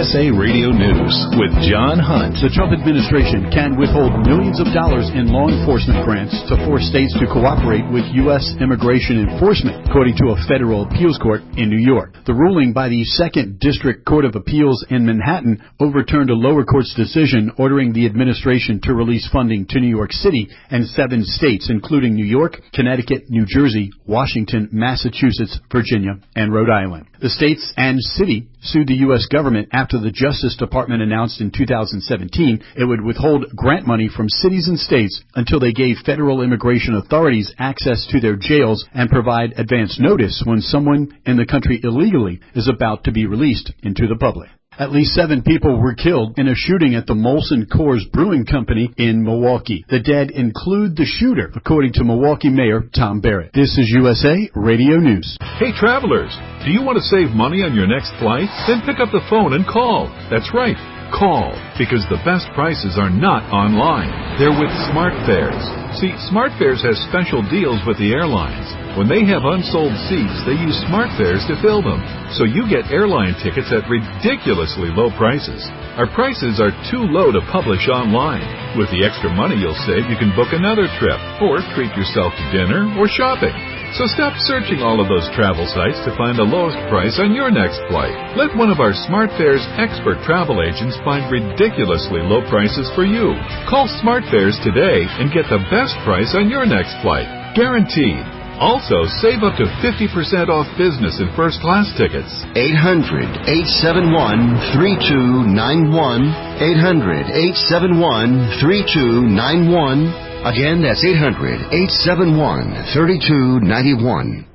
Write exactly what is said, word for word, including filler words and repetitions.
S A Radio News with John Hunt. The Trump administration can withhold millions of dollars in law enforcement grants to force states to cooperate with U S immigration enforcement, according to a federal appeals court in New York. The ruling by the Second District Court of Appeals in Manhattan overturned a lower court's decision ordering the administration to release funding to New York City and seven states, including New York, Connecticut, New Jersey, Washington, Massachusetts, Virginia, and Rhode Island. The states and city sued the U S government after the Justice Department announced in two thousand seventeen it would withhold grant money from cities and states until they gave federal immigration authorities access to their jails and provide advance notice when someone in the country illegally is about to be released into the public. At least seven people were killed in a shooting at the Molson Coors Brewing Company in Milwaukee. The dead include the shooter, according to Milwaukee Mayor Tom Barrett. This is U S A Radio News. Hey, travelers, do you want to save money on your next flight? Then pick up the phone and call. That's right. Call, because the best prices are not online. They're with SmartFares. See, SmartFares has special deals with the airlines. When they have unsold seats, they use SmartFares to fill them. So you get airline tickets at ridiculously low prices. Our prices are too low to publish online. With the extra money you'll save, you can book another trip, or treat yourself to dinner or shopping. So stop searching all of those travel sites to find the lowest price on your next flight. Let one of our SmartFares expert travel agents find ridiculously low prices for you. Call SmartFares today and get the best price on your next flight. Guaranteed. Also, save up to fifty percent off business and first class tickets. eight hundred, eight seven one, three two nine one. eight hundred, eight seven one, three two nine one. Again, that's eight hundred, eight seven one, three two nine one.